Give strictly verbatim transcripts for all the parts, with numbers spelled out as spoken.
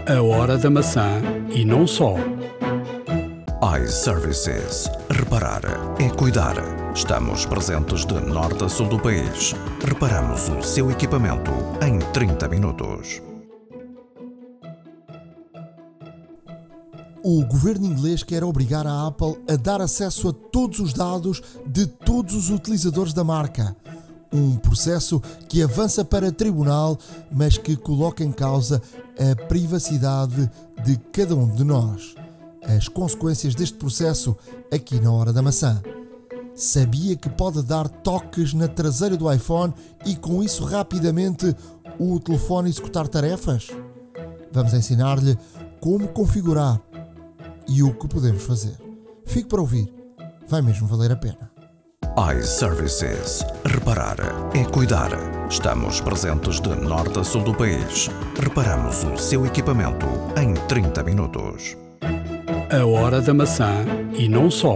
A hora da maçã e não só. iServices. Reparar é cuidar. Estamos presentes de norte a sul do país. Reparamos o seu equipamento em trinta minutos. O governo inglês quer obrigar a Apple a dar acesso a todos os dados de todos os utilizadores da marca. Um processo que avança para tribunal, mas que coloca em causa a privacidade de cada um de nós. As consequências deste processo aqui na Hora da Maçã. Sabia que pode dar toques na traseira do iPhone e com isso rapidamente o telefone executar tarefas? Vamos ensinar-lhe como configurar e o que podemos fazer. Fique para ouvir, vai mesmo valer a pena. iServices. Reparar é cuidar. Estamos presentes de norte a sul do país. Reparamos o seu equipamento em trinta minutos. A hora da maçã e não só.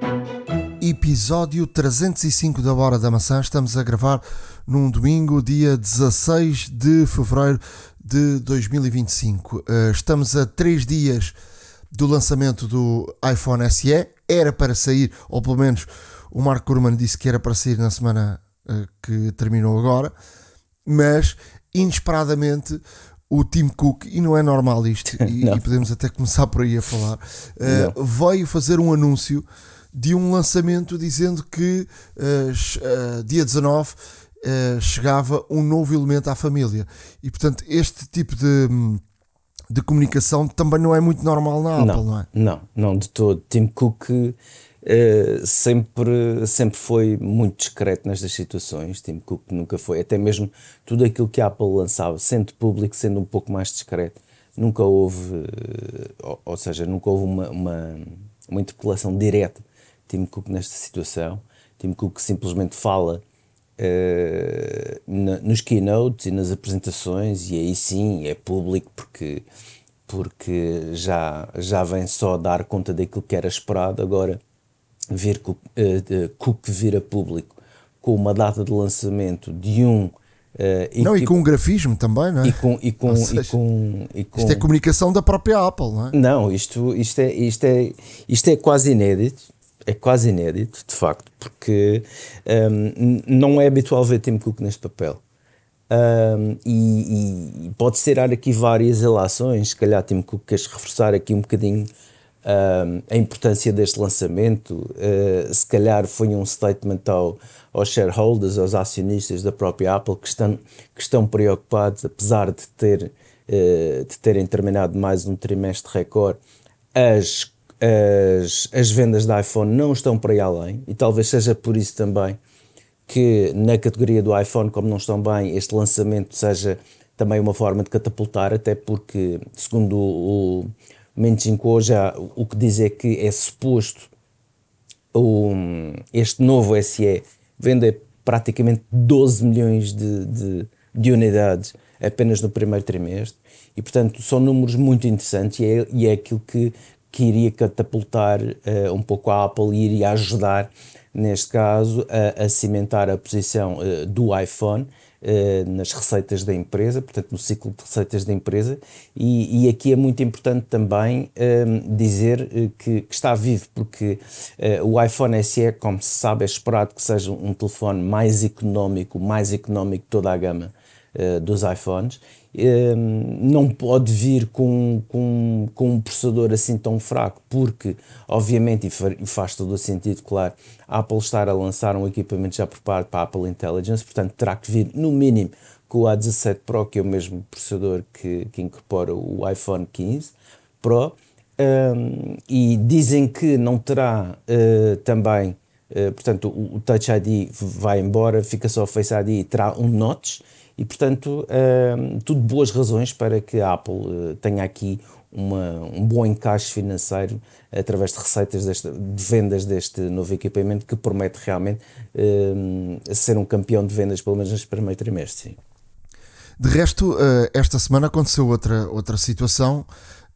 Episódio trezentos e cinco da Hora da Maçã. Estamos a gravar num domingo, dia dezasseis de fevereiro de dois mil e vinte e cinco. Estamos a três dias do lançamento do iPhone S E. Era para sair, ou pelo menos o Mark Gurman disse que era para sair na semana uh, que terminou agora, mas inesperadamente o Tim Cook, e não é normal isto, e, e podemos até começar por aí a falar, uh, veio fazer um anúncio de um lançamento dizendo que uh, uh, dia dezanove uh, chegava um novo elemento à família. E portanto este tipo de, de comunicação também não é muito normal na Apple, não, não é? Não, não de todo. Tim Cook Uh, sempre, sempre foi muito discreto nestas situações. Tim Cook nunca foi, até mesmo tudo aquilo que a Apple lançava, sendo público, sendo um pouco mais discreto, nunca houve, uh, ou, ou seja, nunca houve uma, uma, uma interpelação direta de Tim Cook nesta situação. Tim Cook simplesmente fala uh, na, nos keynotes e nas apresentações, e aí sim é público porque, porque já, já vem só dar conta daquilo que era esperado. Agora Vir, uh, uh, Cook vir a público com uma data de lançamento de um uh, não, e com um grafismo também, não é? E com, e com, seja, e com, e com... Isto é comunicação da própria Apple, não é? Não, isto, isto, é, isto, é, isto é quase inédito, é quase inédito, de facto, porque um, não é habitual ver Tim Cook neste papel. Um, e, e pode ser aqui várias relações. Se calhar Tim Cook queres reforçar aqui um bocadinho Uh, a importância deste lançamento. Uh, se calhar foi um statement ao, aos shareholders, aos acionistas da própria Apple, que estão, que estão preocupados, apesar de, ter, uh, de terem terminado mais um trimestre recorde, as, as, as vendas da iPhone não estão para aí além, e talvez seja por isso também que na categoria do iPhone, como não estão bem, este lançamento seja também uma forma de catapultar, até porque, segundo o, o Mendes já o que diz é que é suposto o, este novo S E vender praticamente doze milhões de, de, de unidades apenas no primeiro trimestre, e portanto são números muito interessantes, e é, e é aquilo que, que iria catapultar uh, um pouco a Apple e iria ajudar neste caso a, a cimentar a posição uh, do iPhone Uh, nas receitas da empresa, portanto no ciclo de receitas da empresa, e, e aqui é muito importante também uh, dizer uh, que, que está vivo, porque uh, o iPhone S E, como se sabe, é esperado que seja um telefone mais económico, mais económico de toda a gama uh, dos iPhones. Uh, não pode vir com, com, com um processador assim tão fraco, porque obviamente, e faz todo o sentido, claro, a Apple estar a lançar um equipamento já preparado para a Apple Intelligence, portanto terá que vir no mínimo com o A dezassete Pro, que é o mesmo processador que, que incorpora o iPhone quinze Pro, um, e dizem que não terá uh, também, uh, portanto o, o Touch I D vai embora, fica só o Face I D e terá um notch. E, portanto, uh, tudo boas razões para que a Apple uh, tenha aqui uma, um bom encaixe financeiro através de receitas, deste, de vendas deste novo equipamento, que promete realmente uh, ser um campeão de vendas, pelo menos neste primeiro trimestre. Sim. De resto, uh, esta semana aconteceu outra, outra situação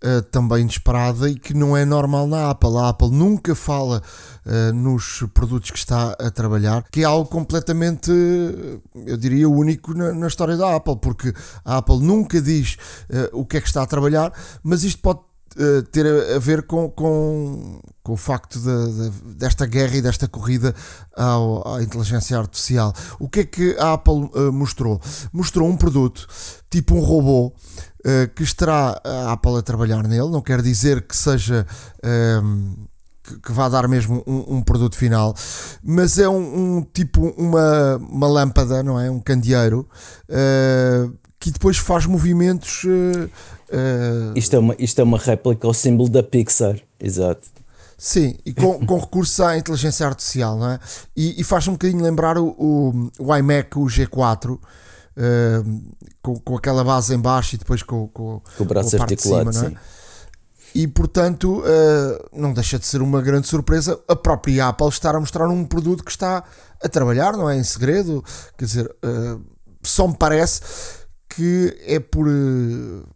uh, também disparada e que não é normal na Apple. A Apple nunca fala uh, nos produtos que está a trabalhar, que é algo completamente, eu diria, único na, na história da Apple, porque a Apple nunca diz uh, o que é que está a trabalhar, mas isto pode uh, ter a, a ver com, com, com o facto de, de, desta guerra e desta corrida ao, à inteligência artificial. O que é que a Apple uh, mostrou? Mostrou um produto, tipo um robô, Uh, que estará a Apple a trabalhar nele. Não quer dizer que seja um, que, que vá dar mesmo um, um produto final, mas é um, um tipo uma, uma lâmpada, não é? Um candeeiro uh, que depois faz movimentos. Uh, uh, isto, é uma, isto é uma réplica ao símbolo da Pixar, exato. Sim, e com, com recurso à inteligência artificial, não é? E, e faz um bocadinho lembrar o, o, o iMac, o G quatro. Uh, com, com aquela base em baixo e depois com, com, com o braço com a parte articulado, de cima, não é? Sim. E portanto uh, não deixa de ser uma grande surpresa a própria Apple estar a mostrar um produto que está a trabalhar, não é? Em segredo, quer dizer, uh, só me parece que é por, uh,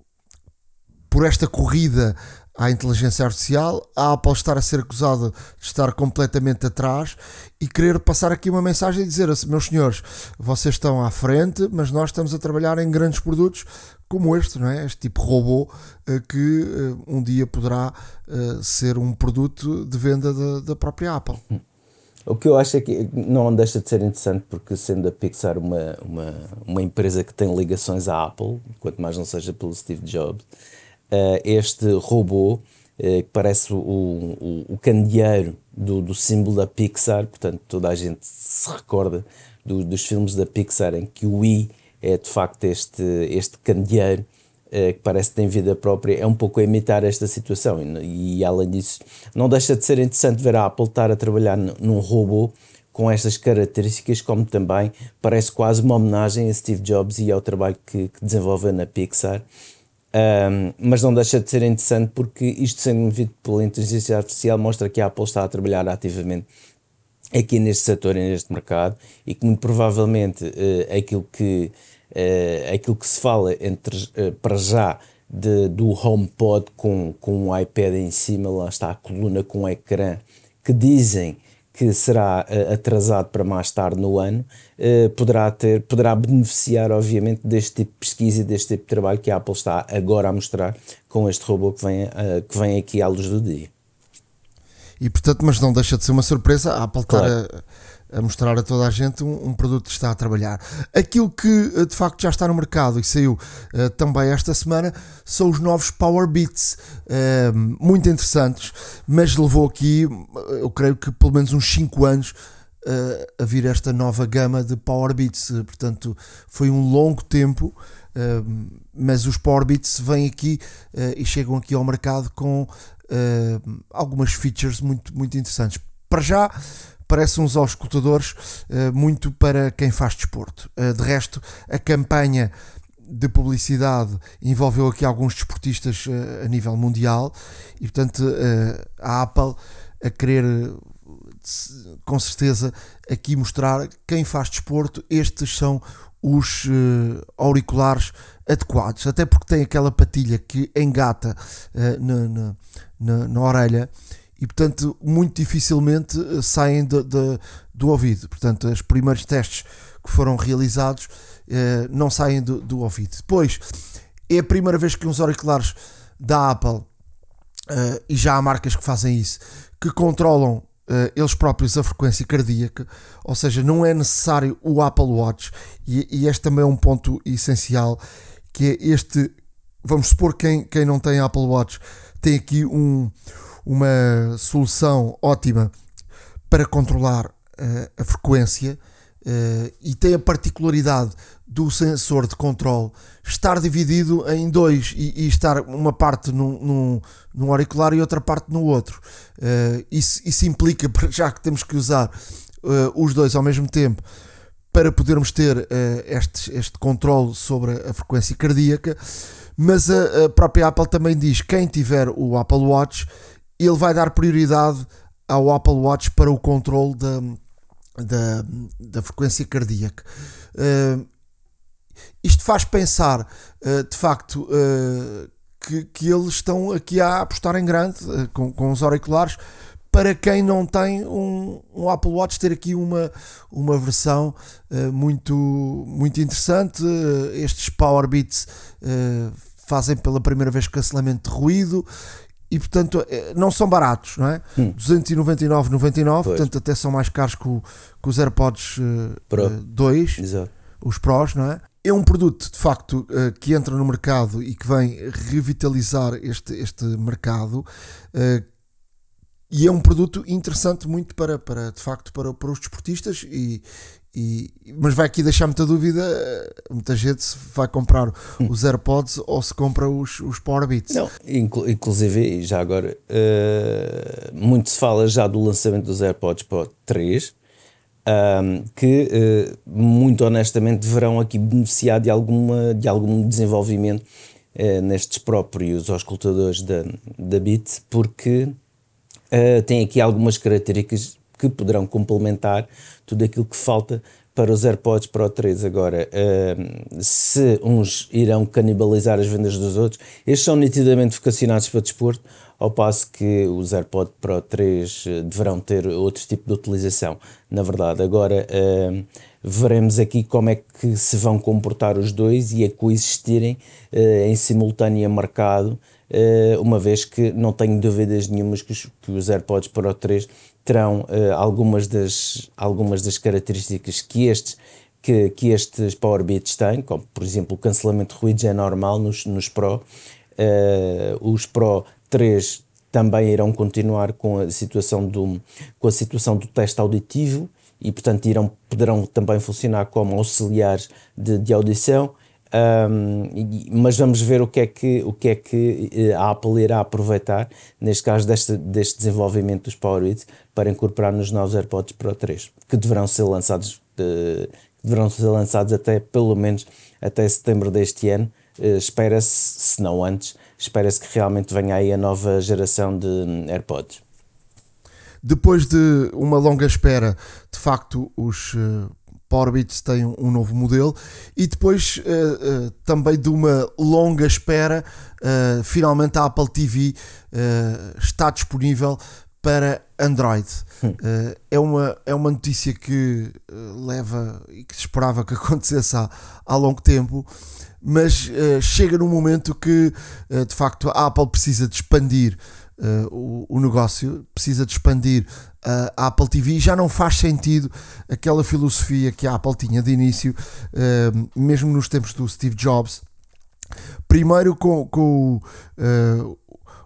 por esta corrida à inteligência artificial, a Apple estar a ser acusada de estar completamente atrás e querer passar aqui uma mensagem e dizer assim, meus senhores, vocês estão à frente, mas nós estamos a trabalhar em grandes produtos como este, não é? Este tipo de robô que um dia poderá ser um produto de venda da, da própria Apple. O que eu acho é que não deixa de ser interessante, porque sendo a Pixar uma, uma, uma empresa que tem ligações à Apple, quanto mais não seja pelo Steve Jobs, Uh, este robô uh, que parece o, o, o candeeiro do, do símbolo da Pixar, portanto toda a gente se recorda do, dos filmes da Pixar em que o i é de facto este, este candeeiro uh, que parece que tem vida própria, é um pouco a imitar esta situação e, e além disso não deixa de ser interessante ver a Apple estar a trabalhar n- num robô com estas características, como também parece quase uma homenagem a Steve Jobs e ao trabalho que, que desenvolveu na Pixar. Um, mas não deixa de ser interessante porque isto sendo movido pela inteligência artificial mostra que a Apple está a trabalhar ativamente aqui neste setor e neste mercado e que muito provavelmente uh, aquilo, que, uh, aquilo que se fala entre, uh, para já de, do HomePod com, com um iPad em cima, lá está a coluna com um ecrã que dizem que será uh, atrasado para mais tarde no ano, uh, poderá, ter, poderá beneficiar obviamente deste tipo de pesquisa e deste tipo de trabalho que a Apple está agora a mostrar com este robô que vem, uh, que vem aqui à luz do dia. E portanto, mas não deixa de ser uma surpresa a Apple Claro. estar a, a mostrar a toda a gente um, um produto que está a trabalhar. Aquilo que de facto já está no mercado e saiu uh, também esta semana são os novos Power Beats, uh, muito interessantes, mas levou aqui, eu creio que pelo menos uns cinco anos uh, a vir esta nova gama de Power Beats, uh, portanto foi um longo tempo, uh, mas os Power Beats vêm aqui uh, e chegam aqui ao mercado com Uh, algumas features muito, muito interessantes. Para já parecem uns auscultadores uh, muito para quem faz desporto. Uh, de resto, a campanha de publicidade envolveu aqui alguns desportistas uh, a nível mundial e portanto uh, a Apple a querer com certeza aqui mostrar quem faz desporto, estes são os uh, auriculares adequados, até porque tem aquela patilha que engata uh, na, na, na, na orelha e portanto muito dificilmente uh, saem de, de, do ouvido. Portanto, os primeiros testes que foram realizados uh, não saem do, do ouvido. Depois, é a primeira vez que uns auriculares da Apple, uh, e já há marcas que fazem isso, que controlam Uh, eles próprios a frequência cardíaca, ou seja, não é necessário o Apple Watch e, e este também é um ponto essencial, que é este, vamos supor quem, quem não tem Apple Watch tem aqui um, uma solução ótima para controlar uh, a frequência uh, e tem a particularidade do sensor de controle estar dividido em dois e, e estar uma parte num, num, num auricular e outra parte no outro. Uh, isso, isso implica, já que temos que usar uh, os dois ao mesmo tempo para podermos ter uh, este, este controle sobre a frequência cardíaca, mas a, a própria Apple também diz que quem tiver o Apple Watch, ele vai dar prioridade ao Apple Watch para o controle da, da, da frequência cardíaca. Uh, Isto faz pensar, uh, de facto, uh, que, que eles estão aqui a apostar em grande uh, com, com os auriculares. Para quem não tem um, um Apple Watch, ter aqui uma, uma versão uh, muito, muito interessante. Uh, estes Powerbeats uh, fazem pela primeira vez cancelamento de ruído e, portanto, uh, não são baratos, não é? Hum. duzentos e noventa e nove reais e noventa e nove centavos, portanto, até são mais caros que, o, que os AirPods uh, Pro. Uh, dois, Exato. Os Pros, não é? É um produto, de facto, uh, que entra no mercado e que vem revitalizar este, este mercado. Uh, E é um produto interessante muito para, para de facto, para, para os desportistas, e, e, mas vai aqui deixar muita dúvida, muita gente se vai comprar os AirPods ou se compra os, os Powerbeats. Não, inclu- inclusive, já agora, uh, muito se fala já do lançamento dos AirPods Pro três, um, que uh, muito honestamente deverão aqui beneficiar de, alguma, de algum desenvolvimento uh, nestes próprios auscultadores da, da Beats, porque Uh, tem aqui algumas características que poderão complementar tudo aquilo que falta para os AirPods Pro três. Agora, uh, se uns irão canibalizar as vendas dos outros, estes são nitidamente vocacionados para desporto, ao passo que os AirPods Pro três deverão ter outro tipo de utilização. Na verdade, agora uh, veremos aqui como é que se vão comportar os dois e a coexistirem uh, em simultâneo mercado, Uh, uma vez que não tenho dúvidas nenhumas que os, que os AirPods Pro três terão uh, algumas, das, algumas das características que estes, que, que estes Powerbeats têm, como por exemplo o cancelamento de ruídos é normal nos, nos Pro. Uh, os Pro três também irão continuar com a situação do, com a situação do teste auditivo e, portanto, irão, poderão também funcionar como auxiliares de, de audição. Um, mas vamos ver o que é que, o que, é que a Apple irá aproveitar, neste caso deste, deste desenvolvimento dos Powerbeats, para incorporar nos novos AirPods Pro três, que deverão ser lançados, uh, deverão ser lançados até, pelo menos, até setembro deste ano. Uh, espera-se, se não antes, espera-se que realmente venha aí a nova geração de um, AirPods. Depois de uma longa espera, de facto, os uh... Powerbeats tem um novo modelo e depois uh, uh, também de uma longa espera, uh, finalmente a Apple T V uh, está disponível para Android. Hum. Uh, é, uma, é uma notícia que uh, leva e que se esperava que acontecesse há, há longo tempo, mas uh, chega num momento que uh, de facto a Apple precisa de expandir Uh, o, o negócio, precisa de expandir uh, a Apple T V. Já não faz sentido aquela filosofia que a Apple tinha de início, uh, mesmo nos tempos do Steve Jobs, primeiro com, com uh,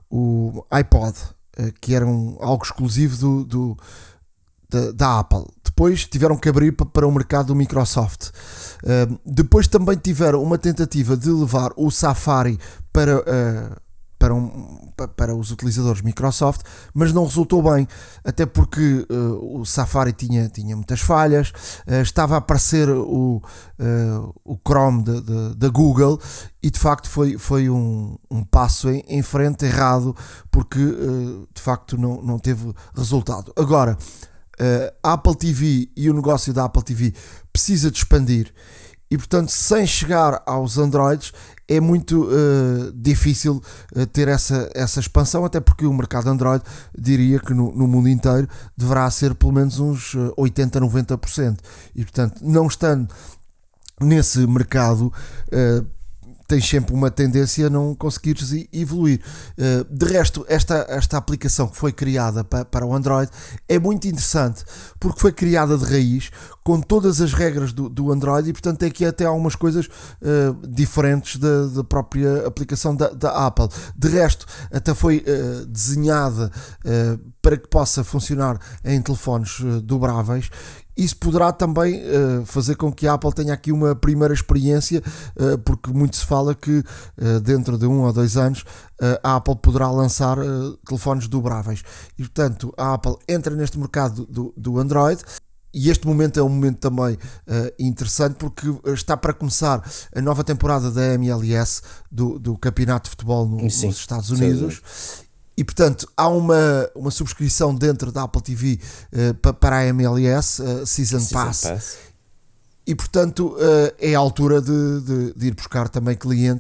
o iPod, uh, que era um, algo exclusivo do, do, da, da Apple. Depois tiveram que abrir para o mercado do Microsoft. Uh, depois também tiveram uma tentativa de levar o Safari para uh, Para, um, para os utilizadores Microsoft, mas não resultou bem, até porque uh, o Safari tinha, tinha muitas falhas, uh, estava a aparecer o, uh, o Chrome da Google e de facto foi, foi um, um passo em, em frente errado, porque uh, de facto não, não teve resultado. Agora, uh, a Apple T V e o negócio da Apple T V precisa de expandir e, portanto, sem chegar aos Androids é muito uh, difícil uh, ter essa, essa expansão, até porque o mercado Android, diria que no, no mundo inteiro deverá ser pelo menos uns oitenta a noventa por cento e, portanto, não estando nesse mercado, uh, tens sempre uma tendência a não conseguires evoluir. Uh, de resto, esta, esta aplicação que foi criada para, para o Android é muito interessante, porque foi criada de raiz, com todas as regras do, do Android e, portanto, tem aqui até algumas coisas uh, diferentes da, da própria aplicação da, da Apple. De resto, até foi uh, desenhada uh, para que possa funcionar em telefones uh, dobráveis. Isso poderá também uh, fazer com que a Apple tenha aqui uma primeira experiência, uh, porque muito se fala que uh, dentro de um ou dois anos uh, a Apple poderá lançar uh, telefones dobráveis. E, portanto, a Apple entra neste mercado do, do Android. E este momento é um momento também uh, interessante, porque está para começar a nova temporada da M L S, do, do Campeonato de Futebol no, Sim, nos Estados Unidos. Sim. E, portanto, há uma, uma subscrição dentro da Apple T V uh, para a M L S, uh, Season, Season Pass. Pass. E, portanto, uh, é a altura de, de, de ir buscar também clientes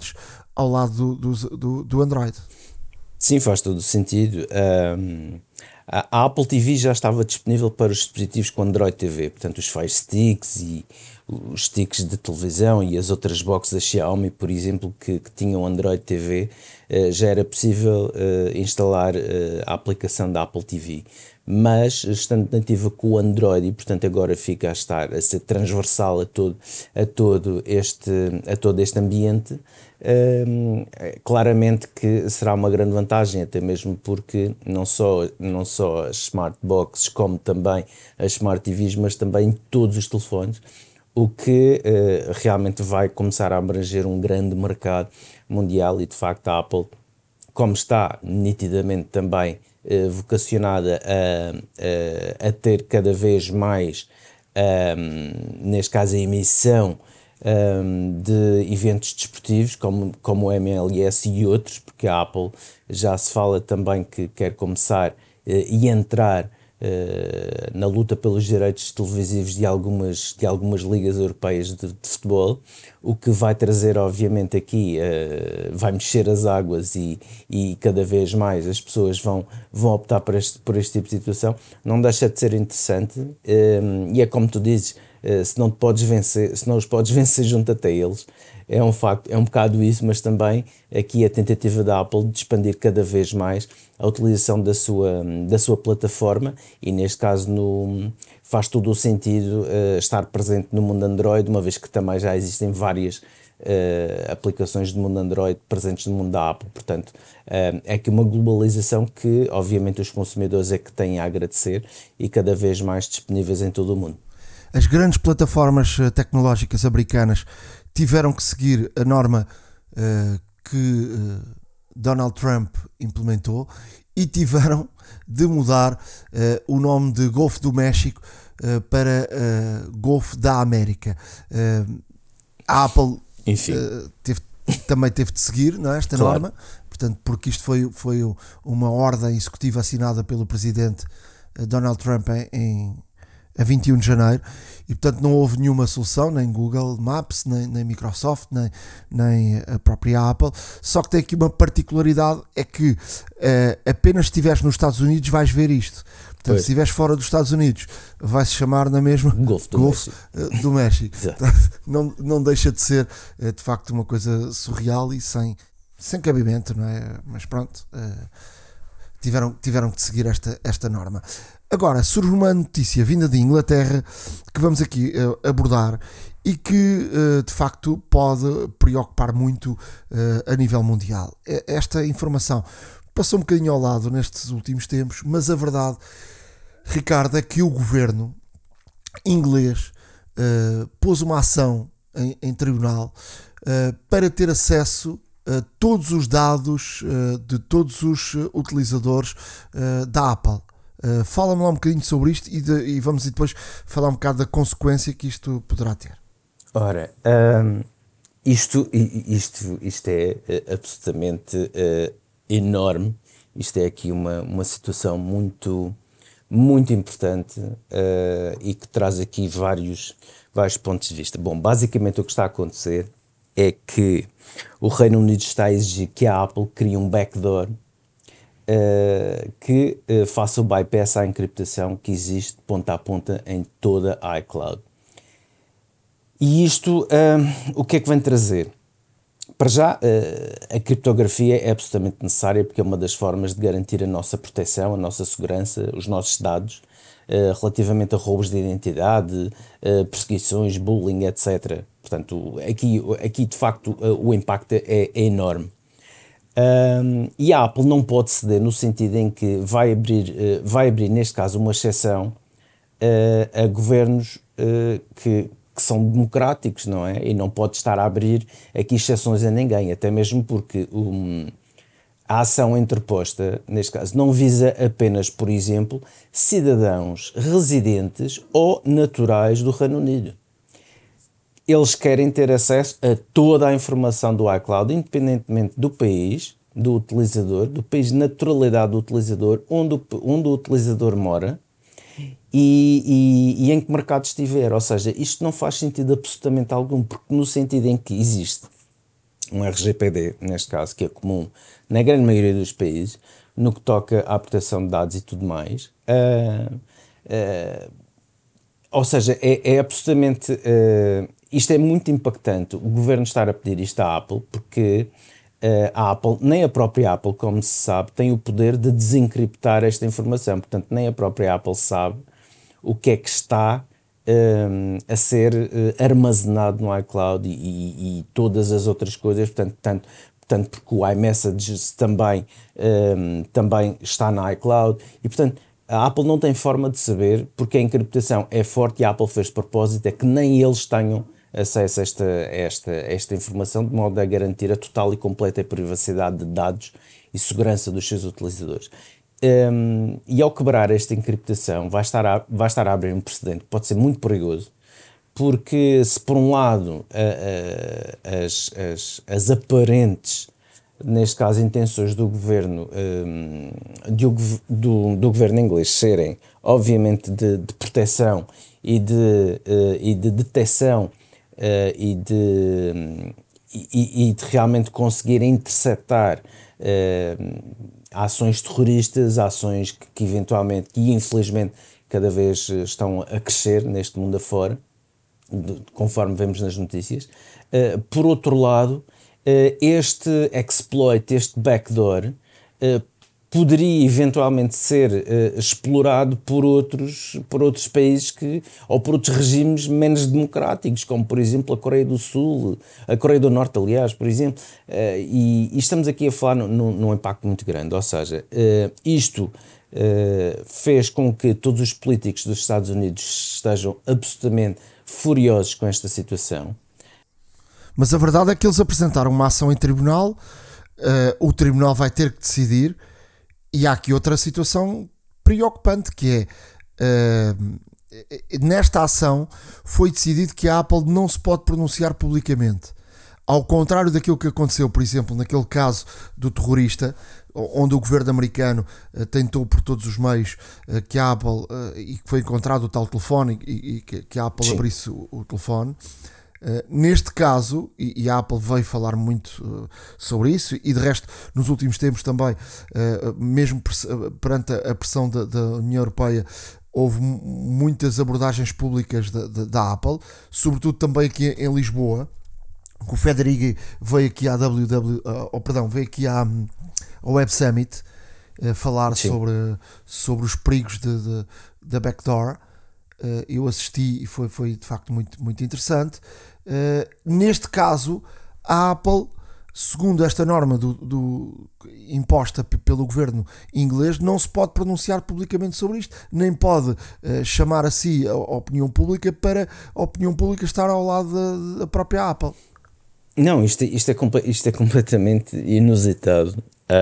ao lado do, do, do, do Android. Sim, faz todo o sentido. Um, a, a Apple T V já estava disponível para os dispositivos com Android T V, portanto os Fire Sticks e os sticks de televisão e as outras boxes da Xiaomi, por exemplo, que, que tinham Android T V, uh, já era possível uh, instalar uh, a aplicação da Apple T V. Mas estando nativa com o Android e portanto agora fica a estar a ser transversal a todo, a todo, este, a todo este ambiente, um, claramente que será uma grande vantagem, até mesmo porque não só, não só as Smart Boxes como também as Smart T Vs, mas também todos os telefones, o que uh, realmente vai começar a abranger um grande mercado mundial. E de facto a Apple, como está nitidamente também Uh, vocacionada a, a, a ter cada vez mais, um, neste caso, a emissão um, de eventos desportivos, como, como o M L S e outros, porque a Apple já se fala também que quer começar uh, e entrar uh, na luta pelos direitos televisivos de algumas, de algumas ligas europeias de, de futebol, o que vai trazer, obviamente, aqui, uh, vai mexer as águas e, e cada vez mais as pessoas vão, vão optar por este, por este tipo de situação. Não deixa de ser interessante, um, e é como tu dizes, uh, se não te podes vencer, se não os podes vencer, junta-te a eles. É um facto, é um bocado isso, mas também aqui a tentativa da Apple de expandir cada vez mais a utilização da sua, da sua plataforma, e neste caso no, faz todo o sentido uh, estar presente no mundo Android, uma vez que também já existem várias uh, aplicações do mundo Android presentes no mundo da Apple. Portanto, uh, é aqui uma globalização que obviamente os consumidores é que têm a agradecer, e cada vez mais disponíveis em todo o mundo. As grandes plataformas tecnológicas americanas tiveram que seguir a norma uh, que uh, Donald Trump implementou, e tiveram de mudar uh, o nome de Golfo do México uh, para uh, Golfo da América. Uh, a Apple uh, teve, também teve de seguir, não é, esta claro. norma, portanto, porque isto foi, foi uma ordem executiva assinada pelo presidente Donald Trump em, em a vinte e um de janeiro, e portanto não houve nenhuma solução, nem Google Maps, nem, nem Microsoft, nem, nem a própria Apple. Só que tem aqui uma particularidade, é que uh, apenas se estiveres nos Estados Unidos vais ver isto. Portanto, pois. Se estiveres fora dos Estados Unidos, vai-se chamar na mesma Golfo do Golfo México. Uh, do México. não, não deixa de ser uh, de facto uma coisa surreal e sem, sem cabimento, não é? Mas pronto, uh, tiveram, tiveram que seguir esta, esta norma. Agora, surge uma notícia vinda de Inglaterra que vamos aqui uh, abordar e que uh, de facto pode preocupar muito uh, a nível mundial. Esta informação passou um bocadinho ao lado nestes últimos tempos, mas a verdade, Ricardo, é que o governo inglês uh, pôs uma ação em, em tribunal uh, para ter acesso a todos os dados uh, de todos os utilizadores uh, da Apple. Uh, fala-me lá um bocadinho sobre isto e, de, e vamos depois falar um bocado da consequência que isto poderá ter. Ora, um, isto, isto, isto é uh, absolutamente uh, enorme. Isto é aqui uma, uma situação muito, muito importante uh, e que traz aqui vários, vários pontos de vista. Bom, basicamente o que está a acontecer é que o Reino Unido está a exigir que a Apple crie um backdoor Uh, que uh, faça o bypass à encriptação que existe ponta a ponta em toda a iCloud. E isto, uh, o que é que vem trazer? Para já, uh, a criptografia é absolutamente necessária, porque é uma das formas de garantir a nossa proteção, a nossa segurança, os nossos dados, uh, relativamente a roubos de identidade, uh, perseguições, bullying, etcétera. Portanto, aqui, aqui de facto, uh, o impacto é, é enorme. Um, e a Apple não pode ceder no sentido em que vai abrir, uh, vai abrir neste caso, uma exceção uh, a governos uh, que, que são democráticos, não é? E não pode estar a abrir aqui exceções a ninguém, até mesmo porque um, a ação interposta, neste caso, não visa apenas, por exemplo, cidadãos residentes ou naturais do Reino Unido. Eles querem ter acesso a toda a informação do iCloud, independentemente do país, do utilizador, do país de naturalidade do utilizador, onde o, onde o utilizador mora e, e, e em que mercado estiver. Ou seja, isto não faz sentido absolutamente algum, porque no sentido em que existe um R G P D, neste caso, que é comum na grande maioria dos países, no que toca à proteção de dados e tudo mais. Uh, uh, ou seja, é, é absolutamente... Uh, isto é muito impactante, o governo estar a pedir isto à Apple, porque uh, a Apple, nem a própria Apple, como se sabe, tem o poder de desencriptar esta informação. Portanto, nem a própria Apple sabe o que é que está um, a ser uh, armazenado no iCloud e, e, e todas as outras coisas. Portanto, tanto, portanto porque o iMessage também, um, também está no iCloud. E, portanto, a Apple não tem forma de saber, porque a encriptação é forte e a Apple fez de propósito, é que nem eles tenham acesso a esta, a esta, a esta informação, de modo a garantir a total e completa privacidade de dados e segurança dos seus utilizadores. Um, e ao quebrar esta encriptação, vai estar, a, vai estar a abrir um precedente que pode ser muito perigoso, porque se por um lado a, a, as, as, as aparentes, neste caso intenções do governo, um, do, do, do governo inglês serem obviamente de, de proteção e de, uh, e de detecção Uh, e, de, um, e, e de realmente conseguir interceptar uh, ações terroristas, ações que, que eventualmente, e infelizmente cada vez estão a crescer neste mundo afora, de, conforme vemos nas notícias. Uh, por outro lado, uh, este exploit, este backdoor, uh, poderia eventualmente ser uh, explorado por outros, por outros países que, ou por outros regimes menos democráticos, como por exemplo a Coreia do Sul, a Coreia do Norte, aliás, por exemplo, uh, e, e estamos aqui a falar num, num impacto muito grande, ou seja, uh, isto uh, fez com que todos os políticos dos Estados Unidos estejam absolutamente furiosos com esta situação. Mas a verdade é que eles apresentaram uma ação em tribunal, uh, o tribunal vai ter que decidir. E há aqui outra situação preocupante, que é, uh, nesta ação foi decidido que a Apple não se pode pronunciar publicamente. Ao contrário daquilo que aconteceu, por exemplo, naquele caso do terrorista, onde o governo americano uh, tentou por todos os meios uh, que a Apple, uh, e que foi encontrado o tal telefone, e, e que, que a Apple Sim. abrisse o, o telefone. Uh, neste caso, e, e a Apple veio falar muito uh, sobre isso, e de resto nos últimos tempos também, uh, mesmo perante a pressão da, da União Europeia, houve m- muitas abordagens públicas da, da, da Apple, sobretudo também aqui em Lisboa, que o Federighi veio aqui à W W, uh, oh, perdão, veio aqui à, ao Web Summit uh, falar sobre, sobre os perigos da backdoor. Uh, eu assisti e foi, foi de facto muito, muito interessante. Uh, neste caso, a Apple, segundo esta norma do, do, imposta p- pelo governo inglês, não se pode pronunciar publicamente sobre isto, nem pode uh, chamar a si a, a opinião pública para a opinião pública estar ao lado da, da própria Apple. Não, isto, isto, é, isto é completamente inusitado.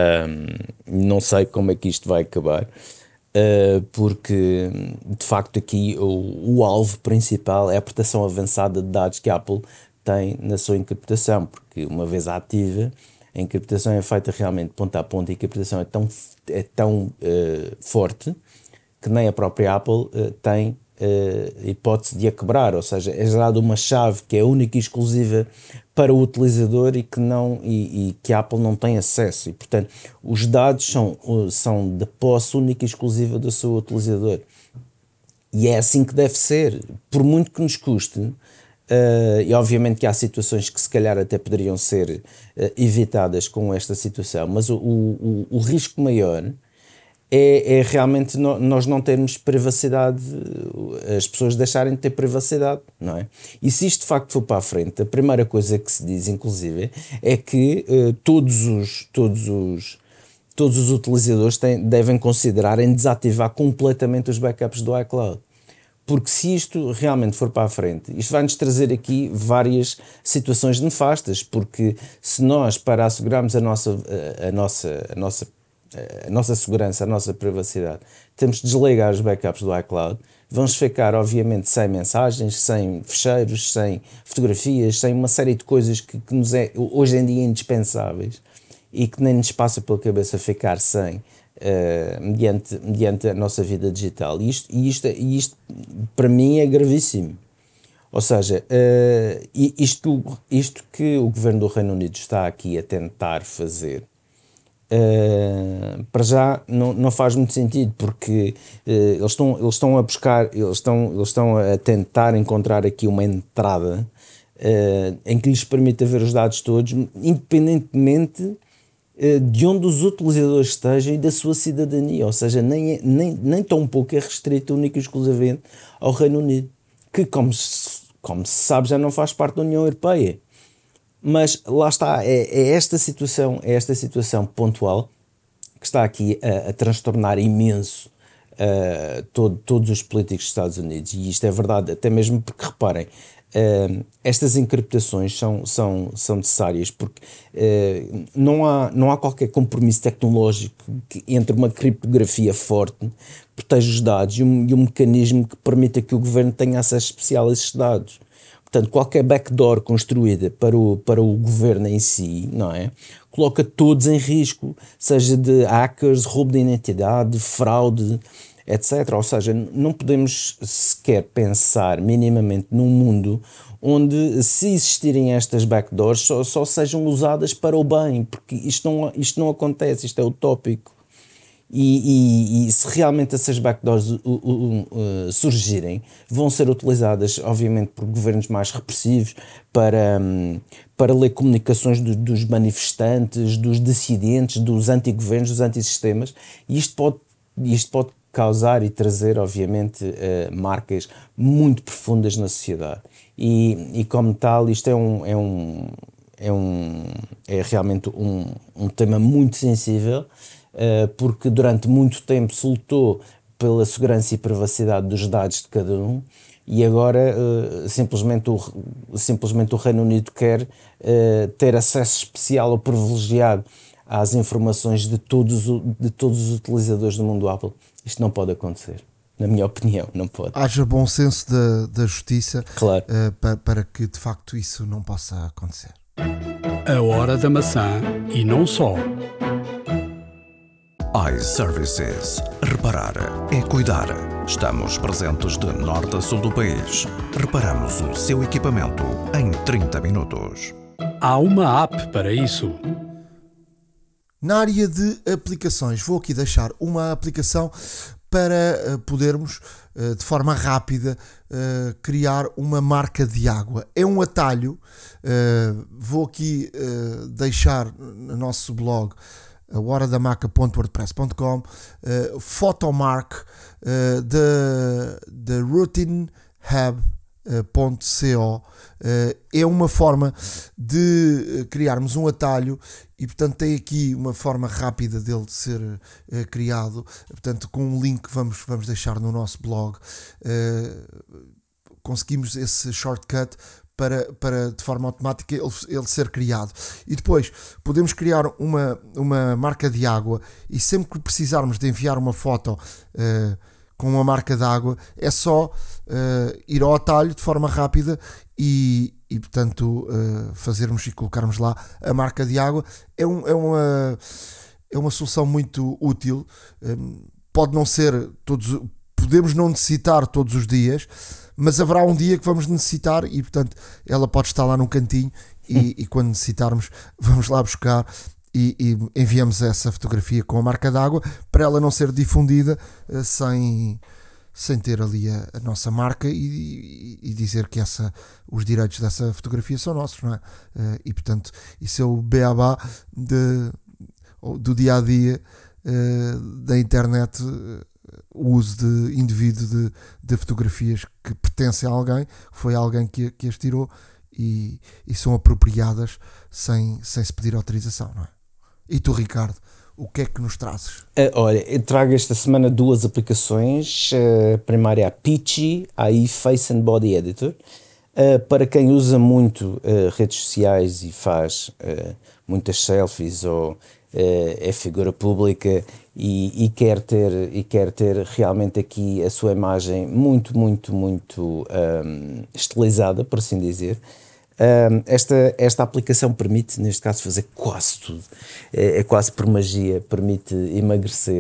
Um, não sei como é que isto vai acabar. Uh, porque de facto aqui o, o alvo principal é a proteção avançada de dados que a Apple tem na sua encriptação, porque uma vez ativa, a encriptação é feita realmente ponta a ponta, e a encriptação é tão, é tão uh, forte que nem a própria Apple uh, tem uh, hipótese de a quebrar, ou seja, é gerada uma chave que é única e exclusiva para o utilizador e que, não, e, e que a Apple não tem acesso, e portanto os dados são, são de posse única e exclusiva do seu utilizador, e é assim que deve ser, por muito que nos custe. Uh, e obviamente que há situações que se calhar até poderiam ser uh, evitadas com esta situação, mas o, o, o risco maior É, é realmente no, nós não termos privacidade, as pessoas deixarem de ter privacidade, não é? E se isto de facto for para a frente, a primeira coisa que se diz, inclusive, é que uh, todos, os, todos, os, todos os utilizadores têm, devem considerar em desativar completamente os backups do iCloud. Porque se isto realmente for para a frente, isto vai-nos trazer aqui várias situações nefastas, porque se nós, para assegurarmos a nossa, a, a nossa, a nossa a nossa segurança, a nossa privacidade, temos de desligar os backups do iCloud, vamos ficar obviamente sem mensagens, sem ficheiros, sem fotografias, sem uma série de coisas que, que nos é hoje em dia indispensáveis e que nem nos passa pela cabeça ficar sem uh, mediante, mediante a nossa vida digital. E isto, e isto, e isto para mim é gravíssimo. Ou seja, uh, isto, isto que o governo do Reino Unido está aqui a tentar fazer, uh, para já não, não faz muito sentido, porque uh, eles, estão, eles estão a buscar, eles estão, eles estão a tentar encontrar aqui uma entrada uh, em que lhes permita ver os dados todos, independentemente uh, de onde os utilizadores estejam e da sua cidadania. Ou seja, nem, é, nem, nem tão pouco é restrito único e exclusivamente ao Reino Unido, que, como se, como se sabe, já não faz parte da União Europeia. Mas lá está, é, é, esta, situação, é esta situação pontual que está aqui a, a transtornar imenso uh, todo, todos os políticos dos Estados Unidos. E isto é verdade, até mesmo porque, reparem, uh, estas encriptações são, são, são necessárias porque uh, não, há, não há qualquer compromisso tecnológico que, entre uma criptografia forte, protege os dados e um, e um mecanismo que permita que o governo tenha acesso especial a esses dados. Portanto, qualquer backdoor construída para o, para o governo em si, não é? Coloca todos em risco, seja de hackers, roubo de identidade, fraude, etcétera. Ou seja, não podemos sequer pensar minimamente num mundo onde, se existirem estas backdoors, só, só sejam usadas para o bem, porque isto não, isto não acontece, isto é utópico. E, e, e se realmente essas backdoors uh, uh, uh, surgirem, vão ser utilizadas, obviamente, por governos mais repressivos para, um, para ler comunicações do, dos manifestantes, dos dissidentes, dos antigovernos, dos antisistemas, e isto pode, isto pode causar e trazer, obviamente, uh, marcas muito profundas na sociedade. E, e como tal, isto é um... É um É, um, é realmente um, um tema muito sensível, uh, porque durante muito tempo se lutou pela segurança e privacidade dos dados de cada um, e agora uh, simplesmente, o, simplesmente o Reino Unido quer uh, ter acesso especial ou privilegiado às informações de todos, de todos os utilizadores do mundo Apple. Isto não pode acontecer. Na minha opinião, não pode. Haja bom senso da, da justiça, claro. uh, para, para que de facto isso não possa acontecer. A Hora da Maçã e não só. iServices. Reparar é cuidar. Estamos presentes de norte a sul do país. Reparamos o seu equipamento em trinta minutos. Há uma app para isso. Na área de aplicações, vou aqui deixar uma aplicação para uh, podermos, uh, de forma rápida, uh, criar uma marca de água. É um atalho, uh, vou aqui uh, deixar no nosso blog, a hora da maca ponto wordpress ponto com, uh, Photomark uh, da Routine Hub ponto co. É uma forma de criarmos um atalho e, portanto, tem aqui uma forma rápida dele de ser uh, criado. Portanto, com um link que vamos, vamos deixar no nosso blog, uh, conseguimos esse shortcut para, para de forma automática ele, ele ser criado. E depois podemos criar uma, uma marca de água, e sempre que precisarmos de enviar uma foto uh, com uma marca de água, é só uh, ir ao atalho de forma rápida e, e portanto, uh, fazermos e colocarmos lá a marca de água. É, um, é, uma, é uma solução muito útil. Um, pode não ser todos, podemos não necessitar todos os dias, mas haverá um dia que vamos necessitar e, portanto, ela pode estar lá num cantinho e, e quando necessitarmos, vamos lá buscar. E, e enviamos essa fotografia com a marca d'água para ela não ser difundida uh, sem, sem ter ali a, a nossa marca e, e, e dizer que essa, os direitos dessa fotografia são nossos, não é? Uh, e portanto, isso é o beabá de, do dia a dia uh, da internet, uh, o uso de indivíduo de, de fotografias que pertencem a alguém, foi alguém que, que as tirou e, e são apropriadas sem, sem se pedir autorização, não é? E tu, Ricardo, o que é que nos trazes? Uh, olha, eu trago esta semana duas aplicações. Uh, a primeira é a Peachy, aí Face and Body Editor. Uh, para quem usa muito uh, redes sociais e faz uh, muitas selfies ou uh, é figura pública e, e, quer ter, e quer ter realmente aqui a sua imagem muito, muito, muito um, estilizada, por assim dizer. Um, esta, esta aplicação permite, neste caso, fazer quase tudo. É, é quase por magia, permite emagrecer,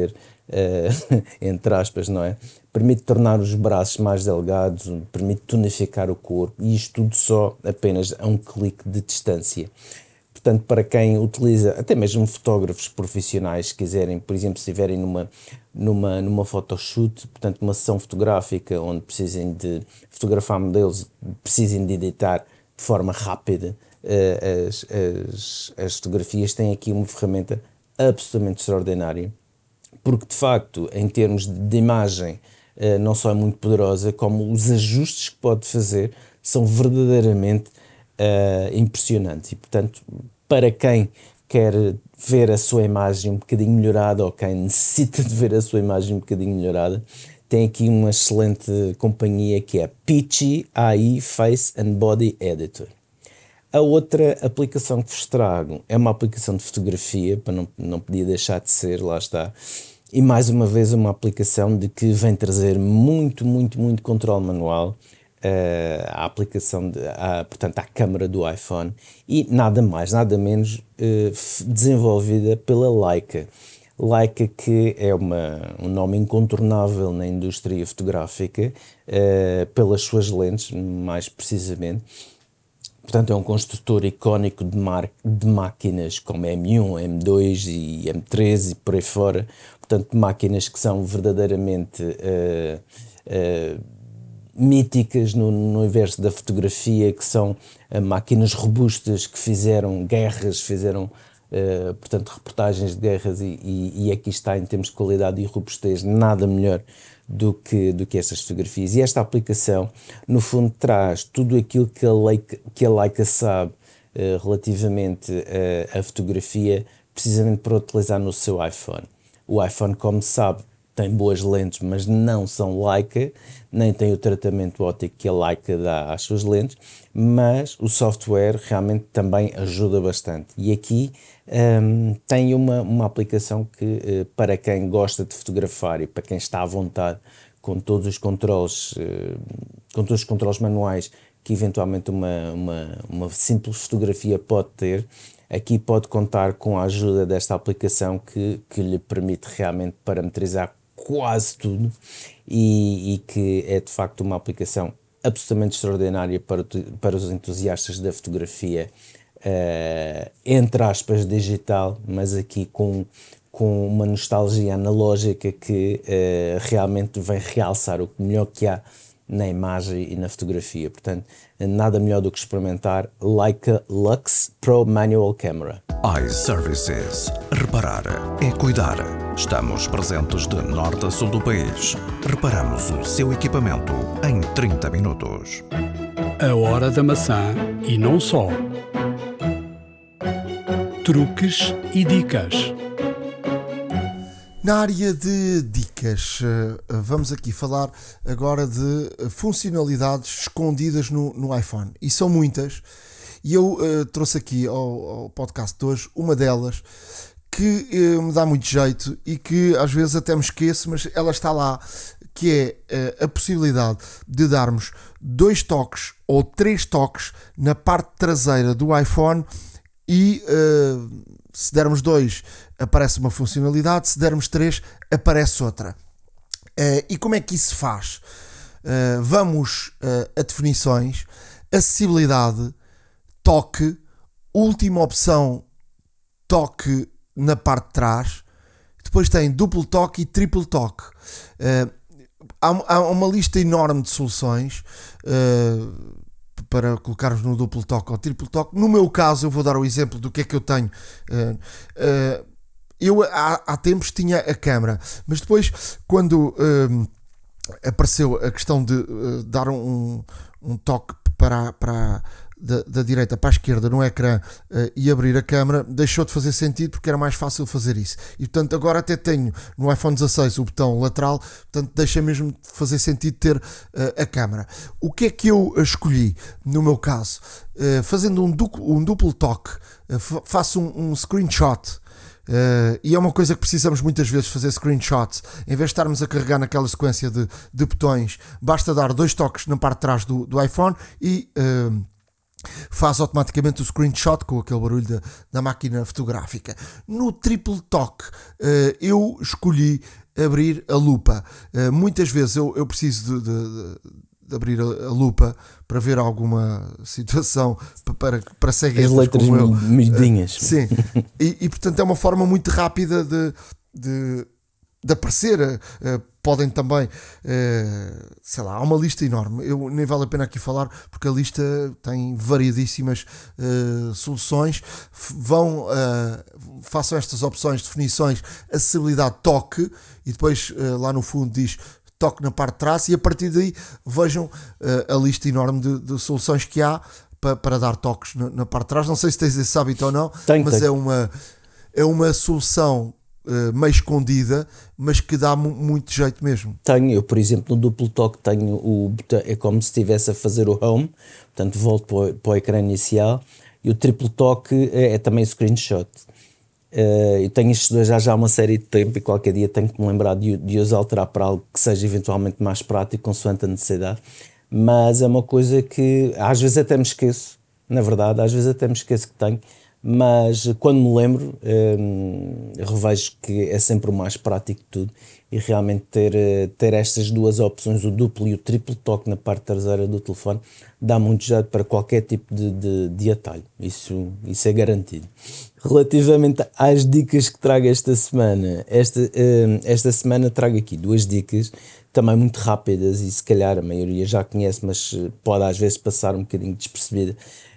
uh, entre aspas, não é? Permite tornar os braços mais delgados, permite tonificar o corpo, e isto tudo só apenas a um clique de distância. Portanto, para quem utiliza, até mesmo fotógrafos profissionais, se quiserem, por exemplo, se estiverem numa, numa, numa photoshoot, portanto, uma sessão fotográfica onde precisem de fotografar modelos, precisem de editar de forma rápida uh, as, as, as fotografias, têm aqui uma ferramenta absolutamente extraordinária, porque, de facto, em termos de imagem, uh, não só é muito poderosa, como os ajustes que pode fazer são verdadeiramente Uh, impressionante. E, portanto, para quem quer ver a sua imagem um bocadinho melhorada, ou quem necessita de ver a sua imagem um bocadinho melhorada, tem aqui uma excelente companhia que é Peachy A I Face and Body Editor. A outra aplicação que vos trago é uma aplicação de fotografia, para não, não podia deixar de ser, lá está, e mais uma vez uma aplicação de que vem trazer muito, muito, muito controle manual, Uh, a aplicação, de, a, portanto, à câmara do iPhone, e nada mais, nada menos uh, desenvolvida pela Leica. Leica, que é uma, um nome incontornável na indústria fotográfica, uh, pelas suas lentes, mais precisamente. Portanto, é um construtor icónico de, mar, de máquinas como M um, M dois e M três e por aí fora. Portanto, máquinas que são verdadeiramente Uh, uh, míticas no, no universo da fotografia, que são uh, máquinas robustas que fizeram guerras, fizeram, uh, portanto, reportagens de guerras, e, e, e aqui está, em termos de qualidade e robustez, nada melhor do que, do que estas fotografias. E esta aplicação, no fundo, traz tudo aquilo que a Leica, que a Leica sabe uh, relativamente uh, à fotografia, precisamente para utilizar no seu iPhone. O iPhone, como sabe, tem boas lentes, mas não são Leica, nem tem o tratamento óptico que a Leica dá às suas lentes, mas o software realmente também ajuda bastante. E aqui um, tem uma, uma aplicação que, uh, para quem gosta de fotografar e para quem está à vontade com todos os controles, uh, com todos os controles manuais que eventualmente uma, uma, uma simples fotografia pode ter, aqui pode contar com a ajuda desta aplicação que, que lhe permite realmente parametrizar quase tudo, e, e que é de facto uma aplicação absolutamente extraordinária para, para os entusiastas da fotografia, uh, entre aspas, digital, mas aqui com, com uma nostalgia analógica que uh, realmente vem realçar o melhor que há na imagem e na fotografia. Portanto, nada melhor do que experimentar Leica Lux Pro Manual Camera. iServices. Reparar é cuidar. Estamos presentes de norte a sul do país. Reparamos o seu equipamento em trinta minutos. A hora da maçã e não só. Truques e dicas. Na área de dicas, vamos aqui falar agora de funcionalidades escondidas no, no iPhone. E são muitas. E eu uh, trouxe aqui ao, ao podcast de hoje uma delas que uh, me dá muito jeito e que às vezes até me esqueço, mas ela está lá, que é uh, a possibilidade de darmos dois toques ou três toques na parte traseira do iPhone e uh, se dermos dois aparece uma funcionalidade, se dermos três aparece outra. Uh, e como é que isso se faz? Uh, vamos uh, a definições, acessibilidade, toque, última opção, toque na parte de trás, depois tem duplo toque e triplo toque. Uh, há, há uma lista enorme de soluções uh, para colocarmos no duplo toque ou triplo toque. No meu caso, eu vou dar o exemplo do que é que eu tenho. Uh, uh, eu há, há tempos tinha a câmera, mas depois quando uh, apareceu a questão de uh, dar um, um toque para, para Da, da direita para a esquerda no ecrã uh, e abrir a câmera, deixou de fazer sentido porque era mais fácil fazer isso. E portanto agora até tenho no iPhone dezasseis o botão lateral, portanto deixa mesmo de fazer sentido ter uh, a câmera. O que é que eu escolhi no meu caso? Uh, fazendo um duplo, um duplo toque, uh, faço um, um screenshot. Uh, e é uma coisa que precisamos muitas vezes fazer screenshots. Em vez de estarmos a carregar naquela sequência de, de botões, basta dar dois toques na parte de trás do, do iPhone e uh, faz automaticamente o screenshot com aquele barulho da, da máquina fotográfica. No triplo toque, uh, eu escolhi abrir a lupa. Uh, muitas vezes eu, eu preciso de, de, de abrir a, a lupa para ver alguma situação para, para ceguetas as letras como eu. miudinhas. Uh, sim, e, e portanto é uma forma muito rápida de, de, de aparecer. Uh, podem também, uh, sei lá, há uma lista enorme, eu, nem vale a pena aqui falar porque a lista tem variadíssimas uh, soluções. F- vão, uh, façam estas opções, definições, acessibilidade, toque, e depois uh, lá no fundo diz toque na parte de trás, e a partir daí vejam uh, a lista enorme de, de soluções que há para, para dar toques na, na parte de trás. Não sei se tens esse hábito ou não, tenho, mas tenho. É, uma, é uma solução Uh, meio escondida, mas que dá mu- muito jeito mesmo. Tenho, eu por exemplo no duplo toque tenho o botão, é como se estivesse a fazer o home, portanto volto para o, para o ecrã inicial, e o triplo toque é, é também screenshot. Uh, eu tenho estes dois já, já há uma série de tempo, e qualquer dia tenho que me lembrar de, de os alterar para algo que seja eventualmente mais prático, consoante a necessidade, mas é uma coisa que às vezes até me esqueço, na verdade, às vezes até me esqueço que tenho, mas quando me lembro, hum, revejo que é sempre o mais prático de tudo, e realmente ter, ter estas duas opções, o duplo e o triplo toque na parte traseira do telefone, dá muito jeito para qualquer tipo de, de, de atalho, isso, isso é garantido. Relativamente às dicas que trago esta semana, esta, hum, esta semana trago aqui duas dicas também muito rápidas, e se calhar a maioria já conhece, mas pode às vezes passar um bocadinho despercebida.